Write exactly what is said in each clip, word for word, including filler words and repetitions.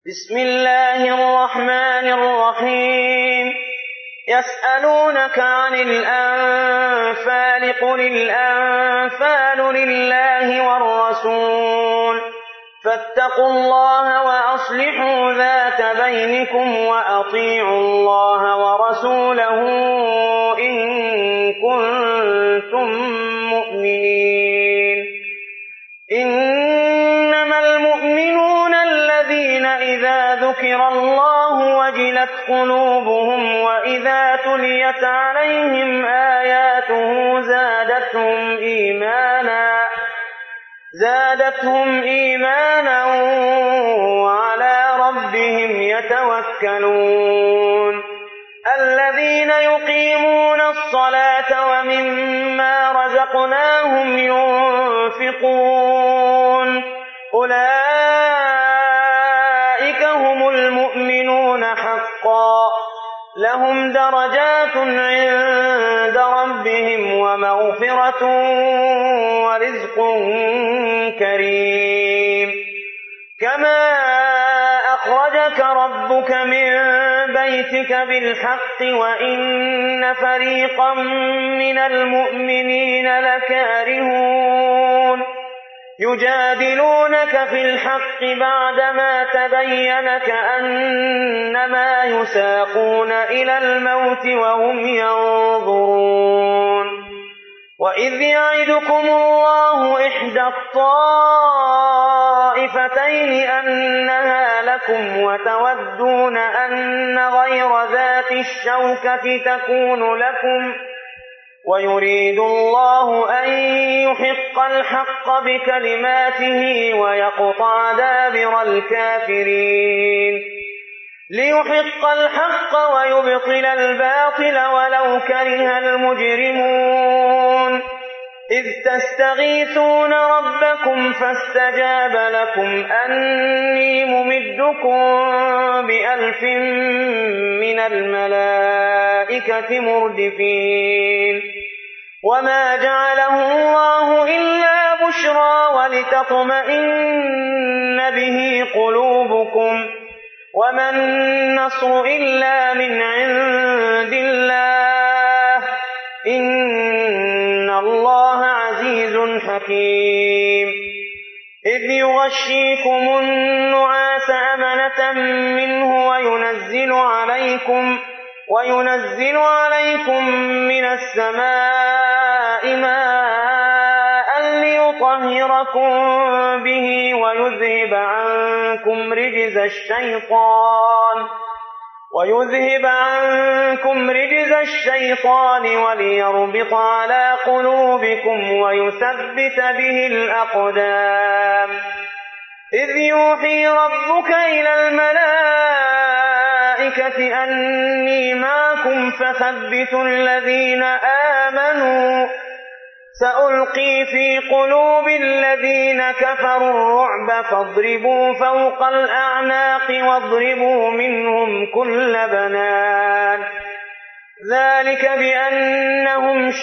بسم الله الرحمن الرحيم يسألونك عن الأنفال قل الأنفال لله والرسول فاتقوا الله وأصلحوا ذات بينكم وأطيعوا الله ورسوله إن كنتم مؤمنين إنما المؤمنون الذين إذا ذكر الله وجلت قلوبهم وإذا تليت عليهم آياته زادتهم إيمانا زادتهم إيمانا وعلى ربهم يتوكلون الذين يقيمون الصلاة ومما رزقناهم ينفقون أولئك هم المؤمنون حقا لهم درجات عند ربهم ومغفرة ورزق كريم كما أخرجك ربك من بيتك بالحق وإن فريقا من المؤمنين لكارهون يجادلونك في الحق بعدما تبين كأنما يساقون إلى الموت وهم ينظرون وإذ يعدكم الله إحدى الطائفتين أنها لكم وتودون أن غير ذات الشوكة تكون لكم ويريد الله أن يحق الحق بكلماته ويقطع دابر الكافرين ليحق الحق ويبطل الباطل ولو كره المجرمون إذ تستغيثون ربكم فاستجاب لكم أني ممدكم بألف من الملائكة مردفين وما جعله الله إلا بشرى ولتطمئن به قلوبكم وما النصر إلا من عند الله إن الله عزيز حكيم إذ يغشيكم النعاس أمنة منه وينزل عليكم وينزل عليكم من السماء ماء ليطهركم به ويذهب عنكم رجز الشيطان ويذهب عنكم رجز الشيطان وليربط على قلوبكم ويثبت به الأقدام إذ يوحي ربك إلى الملائكة أني معكم فثبتوا الذين آمنوا سألقي في قلوب الذين كفروا الرعب فاضربوا فوق الأعناق واضربوا منهم كل بنان ذلك بأنهم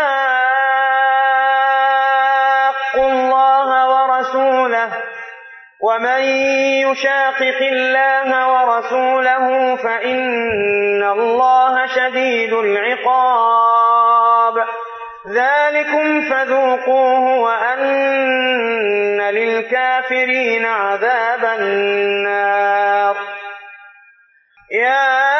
شاقوا الله ورسوله ومن يشاقق الله ورسوله فإن الله شديد العقاب ذلكم فذوقوه وأن للكافرين عذاب النار يا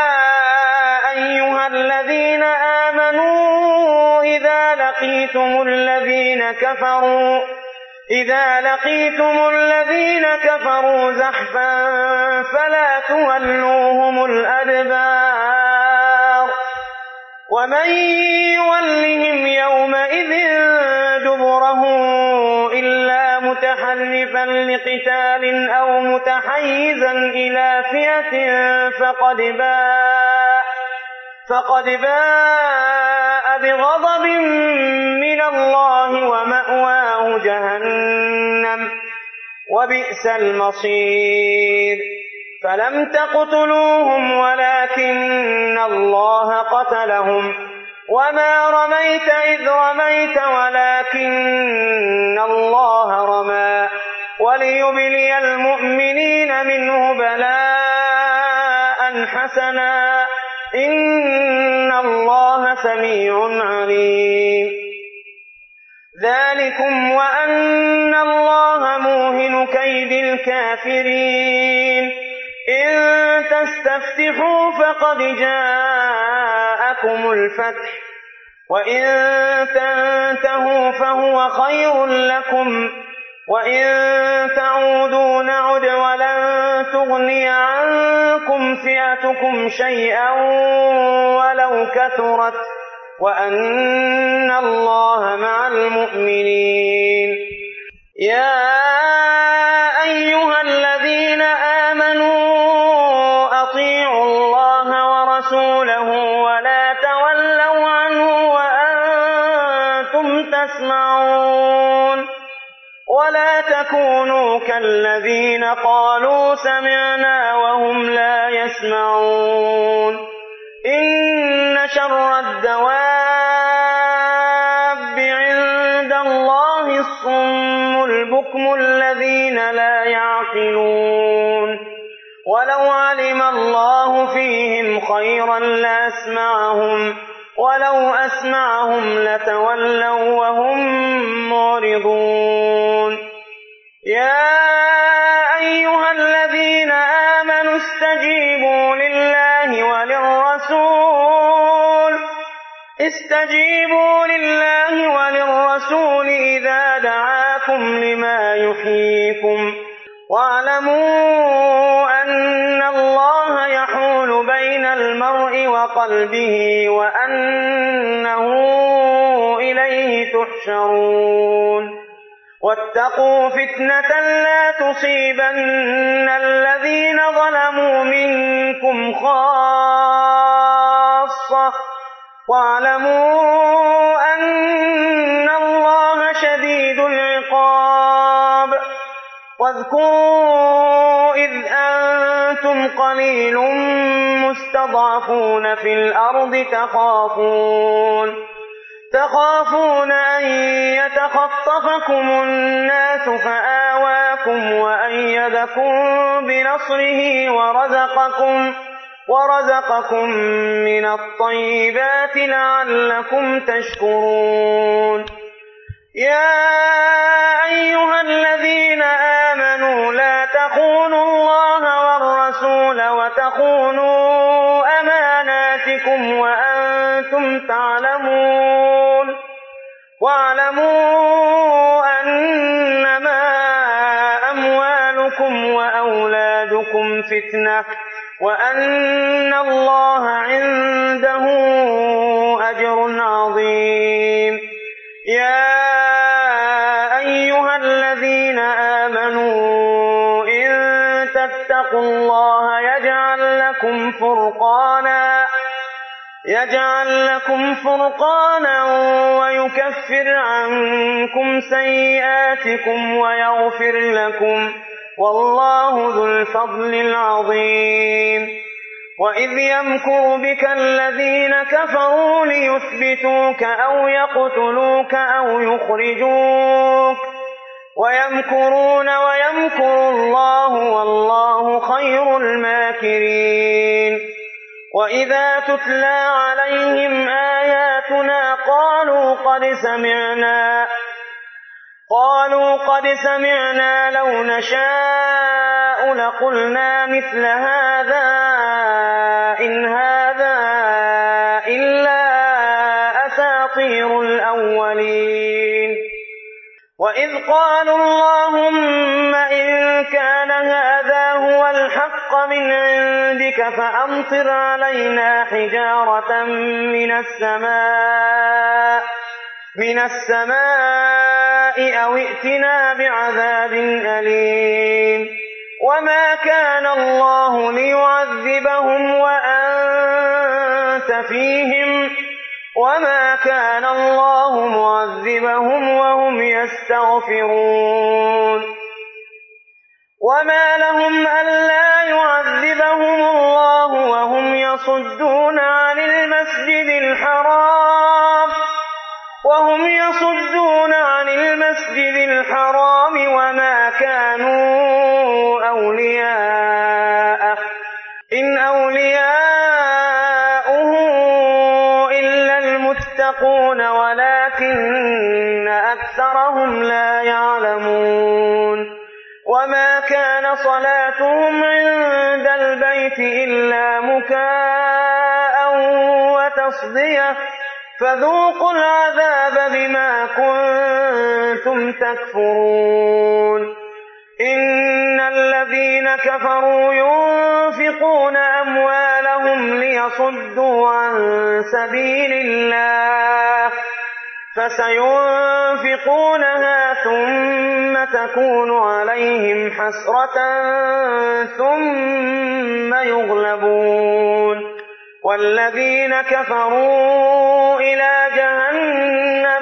أيها الذين آمنوا إذا لقيتم الذين كفروا إذا لقيتم الذين كفروا زحفا فلا تولوهم الأدبار ومن يولهم يومئذ دبره إلا متحرفا لقتال أو متحيزا إلى فئة فقد باء فقد باء بغضب من الله ومأواه جهنم وبئس المصير فلم تقتلوهم ولكن الله قتلهم وما رميت إذ رميت ولكن الله رمى وليبلي المؤمنين منه بلاء حسنا إن الله سميع عليم. ذلكم وأن الله موهن كيد الكافرين. إن تستفتحوا فقد جاءكم الفتح وإن تنتهوا فهو خير لكم وإن تعودوا نعد ولن تغني عنكم فئتكم شيئا ولو كثرت وأن الله مع المؤمنين. يا أيها الذين آمنوا أطيعوا الله ورسوله ولا تولوا عنه وأنتم تسمعون ولا تكونوا كالذين قالوا سمعنا وهم لا يسمعون. إن شر الدواب عند الله الصم البكم الذين لا يعقلون. ولو علم الله فيهم خيرا لأسمعهم ولو أسمعهم لتولوا وهم معرضون. يا أيها الذين آمنوا استجيبوا لله وللرسول استجيبوا لله وللرسول إذا دعاكم لما يحييكم واعلموا أن الله يحول بين المرء وقلبه وأنه إليه تحشرون. واتقوا فتنة لا تصيبن الذين ظلموا منكم خاصة واعلموا أن الله شديد العقاب. واذكروا إذ أنتم قليل مستضعفون في الأرض تخافون تخافون أن يتخطفكم الناس فآواكم وأيدكم بنصره ورزقكم ورزقكم من الطيبات لعلكم تشكرون. يا أيها الذين آمنوا لا تخونوا الله والرسول وتخونوا أماناتكم وأنتم تعلمون. واعلموا أنما أموالكم وأولادكم فتنة وأن الله عنده أجر عظيم. يا أيها الذين آمنوا إن تتقوا الله يجعل لكم فرقانا يجعل لكم فرقانا ويكفر عنكم سيئاتكم ويغفر لكم والله ذو الفضل العظيم. وإذ يمكر بك الذين كفروا ليثبتوك أو يقتلوك أو يخرجوك ويمكرون ويمكر الله والله خير الماكرين. وإذا تتلى عليهم آياتنا قالوا قد سمعنا قالوا قد سمعنا لو نشاء لقلنا مثل هذا إن هذا إلا أساطير الأولين. وإذ قالوا اللهم إن كان هذا هو الحق من عندك فأمطر علينا حجارة من السماء من السماء أو ائتنا بعذاب أليم. وما كان الله ليعذبهم وأنت فيهم وما كان الله معذبهم وهم يستغفرون. وما لهم ألا يعذبهم الله وهم يصدون عن المسجد الحرام وهم يصدون عن المسجد الحرام وما كانوا صلاتهم عند البيت إلا مكاء وتصدية فذوقوا العذاب بما كنتم تكفرون إن الذين كفروا ينفقون أموالهم ليصدوا عن سبيل الله فسينفقونها ثم تكون عليهم حسرة ثم يغلبون والذين كفروا إلى جهنم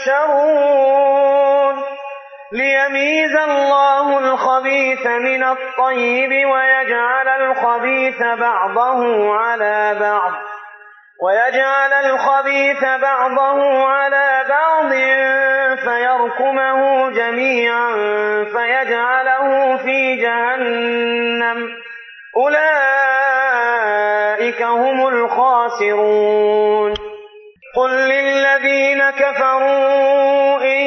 يحشرون ليميز الله الخبيث من الطيب ويجعل الخبيث بعضه على بعض ويجعل الخبيث بعضه على بعض فيركمه جميعا فيجعله في جهنم أولئك هم الخاسرون قل للذين كفروا إن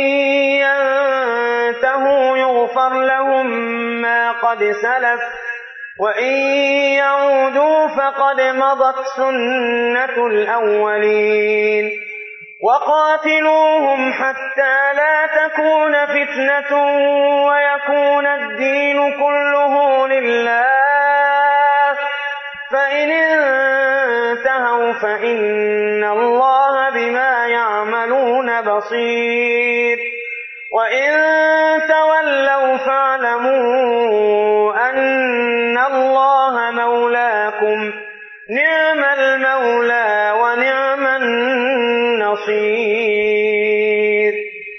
ينتهوا يغفر لهم ما قد سلف وإن يعودوا فقد مضت سنة الأولين وقاتلوهم حتى لا تكون فتنة ويكون الدين كله لله فإن انتهوا فإن الله بما يعملون بصير وإن تولوا فاعلموا أن الله مولاكم نعم المولى ونعم النصير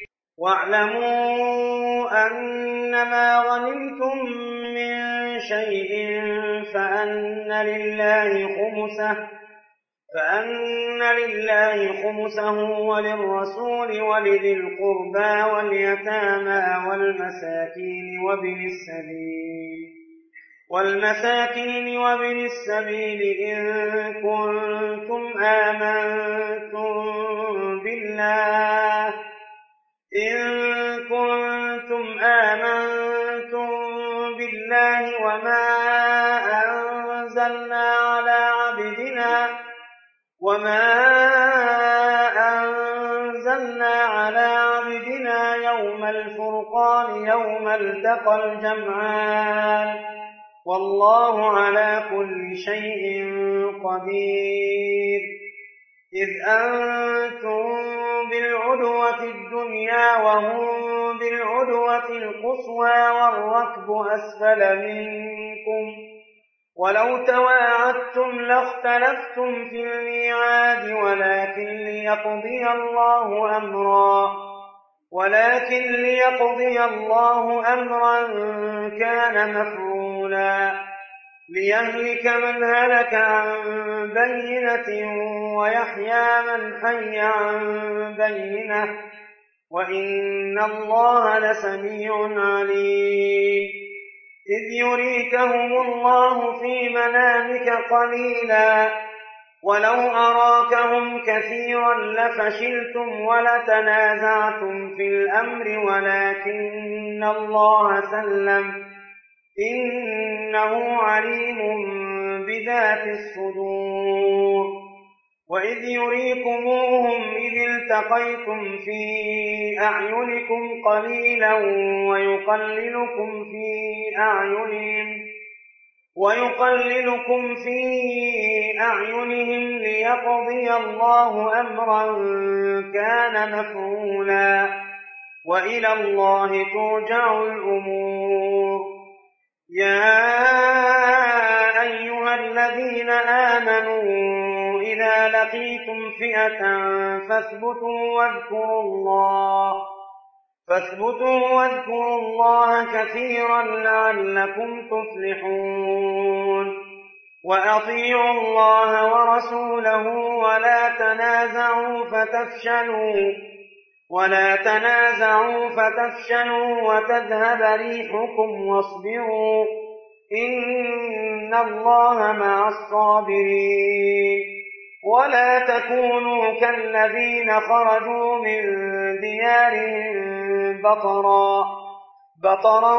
واعلموا أنما غنمتم من شيء فأن لله خمسه فأن لله خمسه وللرسول ولذي القربى واليتامى والمساكين وابن السبيل والمساكين وابن السبيل إن كنتم آمنتم بالله إن كنتم آمنتم بالله وما أنزلنا على عبدنا وما أنزلنا على عبدنا يوم الفرقان يوم التقى الجمعان والله على كل شيء قدير إذ أنتم بالعدوة الدنيا وهم بالعدوة القصوى والركب أسفل منكم ولو تواعدتم لاختلفتم في الميعاد ولكن ليقضي الله أمرا ولكن ليقضي الله أمرا كان مفعولا ليهلك من هلك عن بينة ويحيى من حي عن بينة وإن الله لسميع عليم إذ يريكهم الله في منامك قليلا ولو أراكهم كثيرا لفشلتم ولتنازعتم في الأمر ولكن الله سلم إنه عليم بذات الصدور وإذ يريكموهم إذ التقيتم في أعينكم قليلا ويقللكم في أعينهم ويقللكم في أعينهم ليقضي الله أمرا كان مفعولا وإلى الله ترجع الأمور يا أيها الذين آمنوا إذا لقيتم فئة فاثبتوا واذكروا الله فاثبتوا واذكروا الله كثيرا لعلكم تفلحون وأطيعوا الله ورسوله ولا تنازعوا فتفشلوا ولا تنازعوا فتفشلوا وتذهب ريحكم واصبروا إن الله مع الصابرين ولا تكونوا كالذين خرجوا من ديارهم بطرا بطرا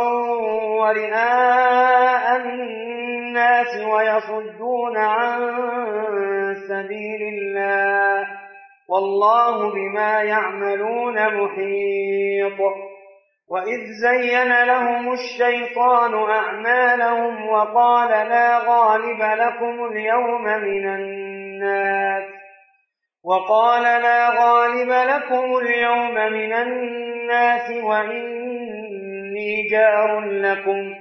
ورئاء الناس ويصدون عن سبيل الله والله بما يعملون محيط. وإذ زين لهم الشيطان أعمالهم وقال لا غالب لكم اليوم من الناس وقال لا غالب لكم اليوم من الناس وإني جار لكم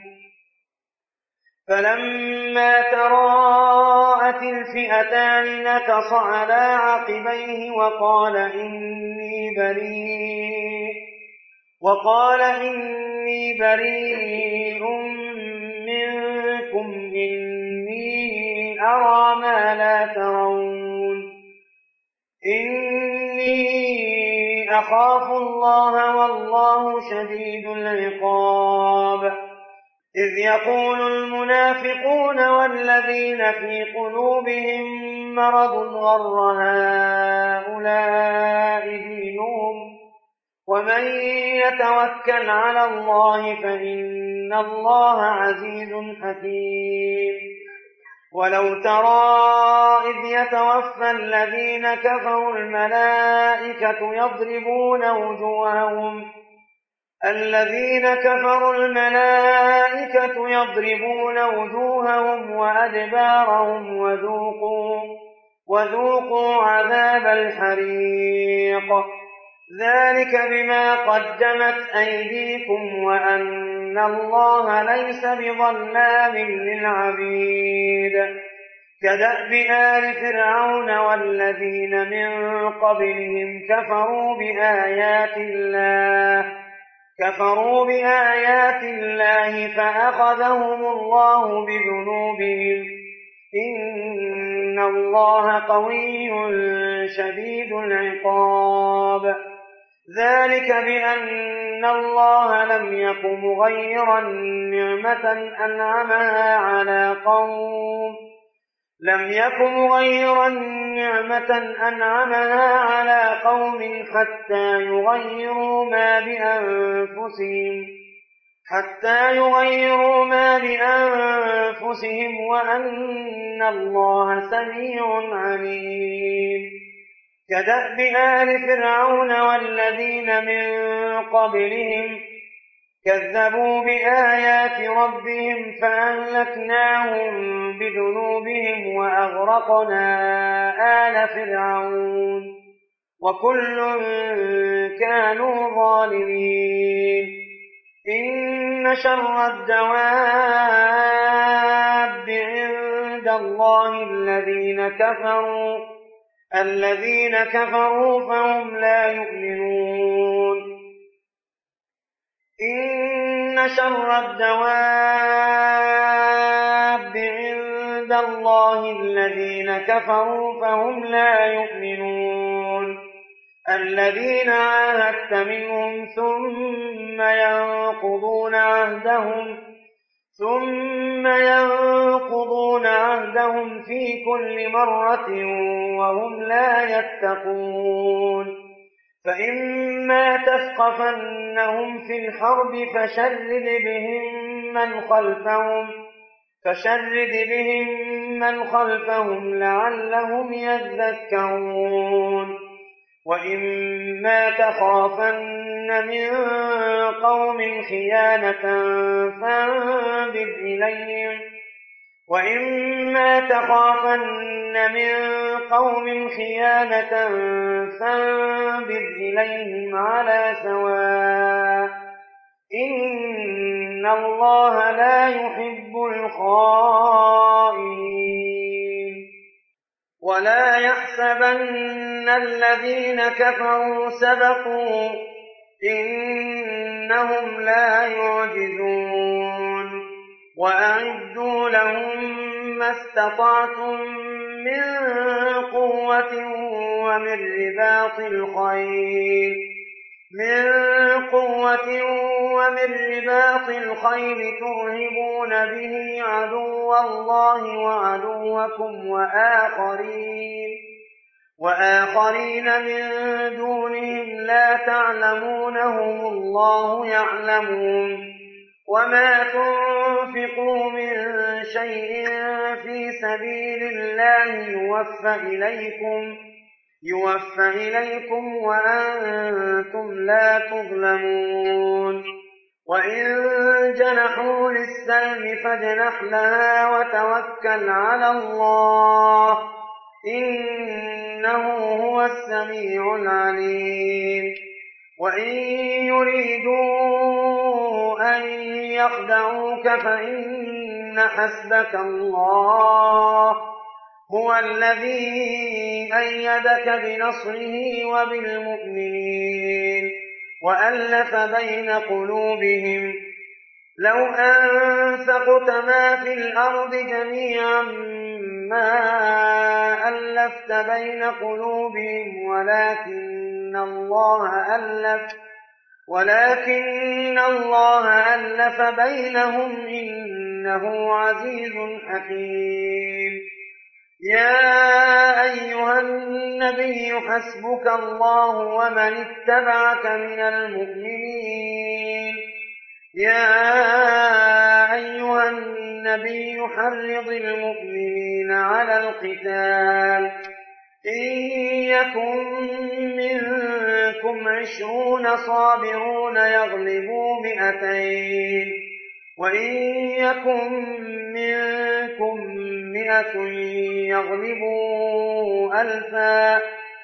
فلما تراءت الفئتان نكص على عقبيه وقال إني بريء وقال إني بريء منكم إني أرى ما لا ترون إني أخاف الله والله شديد العقاب. إذ يقول المنافقون والذين في قلوبهم مرض غر هؤلاء دينهم ومن يتوكل على الله فإن الله عزيز حكيم. ولو ترى إذ يتوفى الذين كفروا الملائكة يضربون وجوههم الذين كفروا الملائكة يضربون وجوههم وأدبارهم وذوقوا وذوقوا عذاب الحريق ذلك بما قدمت أيديكم وأن الله ليس بظلام للعبيد. كدأب آل فرعون والذين من قبلهم كفروا بآيات الله كفروا بآيات الله فأخذهم الله بذنوبهم إن الله قوي شديد العقاب. ذلك بأن الله لم يك مغيرا نعمة أنعمها على قوم لم يك مغيرا نعمة أنعمها على قوم حتى يغيروا ما بأنفسهم حتى يغيروا ما بأنفسهم وأن الله سميع عليم. كدأب آل فرعون والذين من قبلهم كذبوا بآيات ربهم فأهلكناهم بذنوبهم وأغرقنا آل فرعون وكل كانوا ظالمين. إن شر الدواب عند الله الذين كفروا الذين كفروا فهم لا يؤمنون. إن شر الدواب عند الله الذين كفروا فهم لا يؤمنون. الذين عاهدت منهم ثم ينقضون عهدهم ثم ينقضون عهدهم في كل مرة وهم لا يتقون. فإما تثقفنهم في الحرب فشرد بهم من خلفهم فشرد بهم من خلفهم لعلهم يذكرون. وإما تخافن من قوم خيانة فانبذ إليهم وإما تخافن من قوم خيانة فانبذ إليهم على سواء إن الله لا يحب الخائنين. ولا يحسبن الذين كفروا سبقوا إنهم لا يعجزون. وأعدوا لهم ما استطعتم من قوة ومن رباط الخيل من قوة ومن رباط الخيل ترهبون به عدو الله وعدوكم وآخرين وآخرين من دونهم لا تعلمونهم الله يعلمون وما تنفقوا من شيء في سبيل الله يوفى إليكم يوفى إليكم وأنتم لا تظلمون وإن جنحوا للسلم فاجنح لها وتوكل على الله إنه هو السميع العليم وإن يريدوا أن يخدعوك فإن حسبك الله هو الذي أيدك بنصره وبالمؤمنين وألف بين قلوبهم لو أنفقت ما في الأرض جميعا ما ألفت بين قلوبهم ولكن الله ألف ولكن الله ألف بينهم إنه عزيز حكيم يا أيها النبي حسبك الله ومن اتبعك من المؤمنين يا أيها النبي حرض المؤمنين على القتال إن يكن منكم عشرون صابرون يغلبوا مئتين وإن يكن منكم مئة يغلبوا ألفا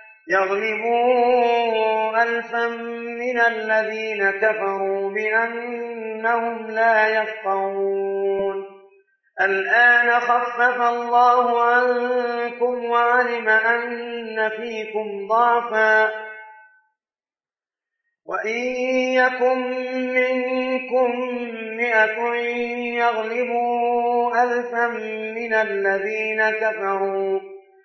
يغلبوا ألفا من الذين كفروا بأنهم لا يفقهون الآن خفف الله عنكم وعلم أن فيكم ضعفا وإن يكن منكم مئة يغلبوا ألفا من الذين كفروا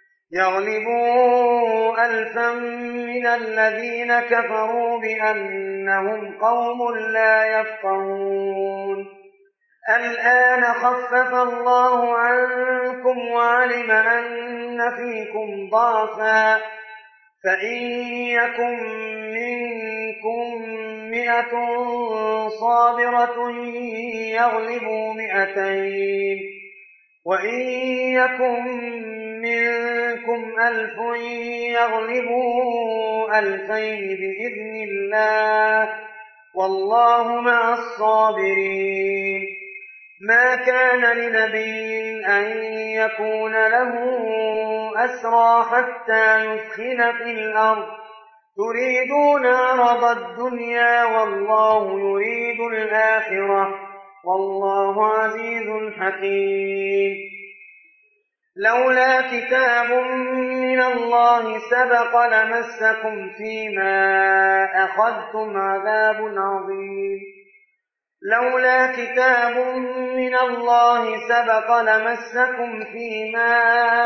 يغلبوا ألفا من الذين كفروا بأنهم قوم لا يفقهون الآن خفف الله عنكم وعلم أن فيكم ضعفا فإن يكن منكم مئة صابرة يغلبوا مئتين وإن يكن منكم ألف يغلبوا ألفين بإذن الله والله مع الصابرين ما كان لنبي أن يكون له أسرى حتى يثخن في الأرض تريدون عرض الدنيا والله يريد الآخرة والله عزيز حكيم لولا كتاب من الله سبق لمسكم فيما أخذتم عذاب عظيم لولا كتاب من الله سبق لمسكم فيما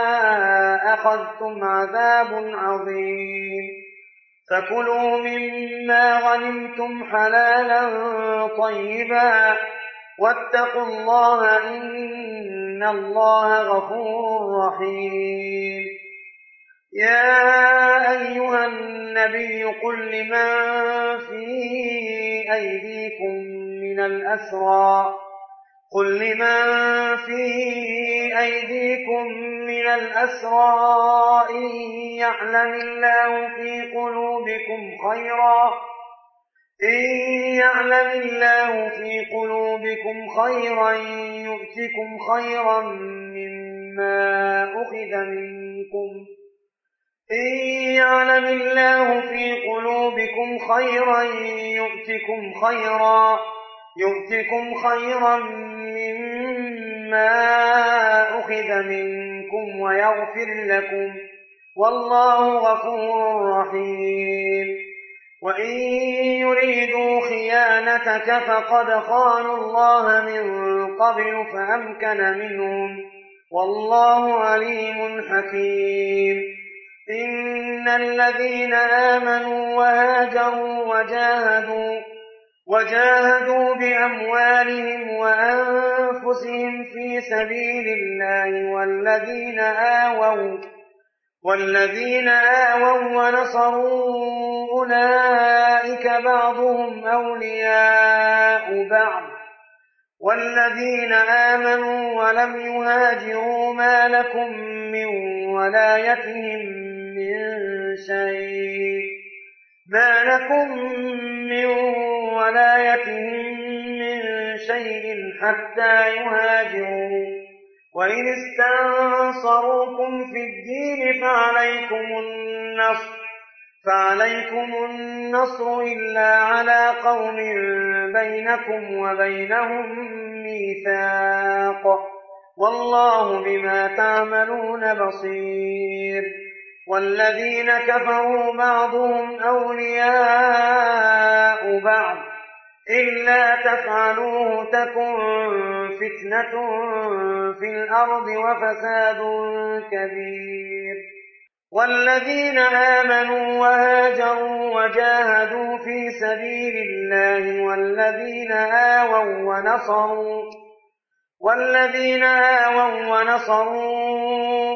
أخذتم عذاب عظيم فكلوا مما غنمتم حلالا طيبا واتقوا الله إن الله غفور رحيم يا أيها النبي قل لمن في أيديكم من الأسرى قل لمن في أيديكم من الأسرى إن يعلم الله في قلوبكم خيرا إن يعلم الله في قلوبكم خيرا يؤتكم خيرا مما أخذ منكم إن يعلم الله في قلوبكم خيرا يؤتكم خيرا يؤتكم خيرا مما أخذ منكم ويغفر لكم والله غفور رحيم وإن يريدوا خيانتك فقد خانوا الله من قبل فأمكن منهم والله عليم حكيم إن الذين آمنوا وهاجروا وجاهدوا وجاهدوا بأموالهم وأنفسهم في سبيل الله والذين آووا والذين آووا ونصروا أولئك بعضهم أولياء بعض والذين آمنوا ولم يهاجروا ما لكم من ولايتهم من شيء ما لكم من ولايتهم من شيء حتى يهاجروا وإن استنصروكم في الدين فعليكم النصر فعليكم النصر إلا على قوم بينكم وبينهم ميثاق والله بما تعملون بصير والذين كفروا بعضهم أولياء بعض إلا تفعلوه تكن فتنة في الأرض وفساد كبير والذين آمنوا وهاجروا وجاهدوا في سبيل الله والذين آووا ونصروا والذين آووا ونصروا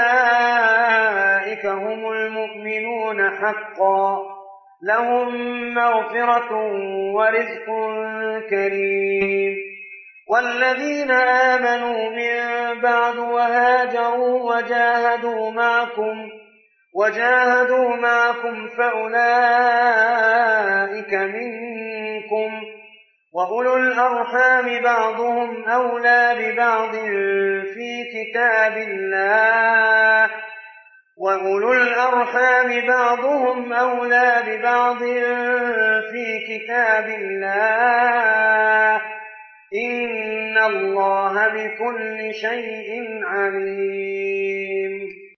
أولئك هم المؤمنون حقا لهم مغفرة ورزق كريم والذين آمنوا من بعد وهاجروا وجاهدوا معكم وجاهدوا معكم فأولئك منكم وأولو الأرحام بعضهم أولى ببعض في كتاب الله وأولو الأرحام بعضهم أولى ببعض في كتاب الله إن الله بكل شيء عليم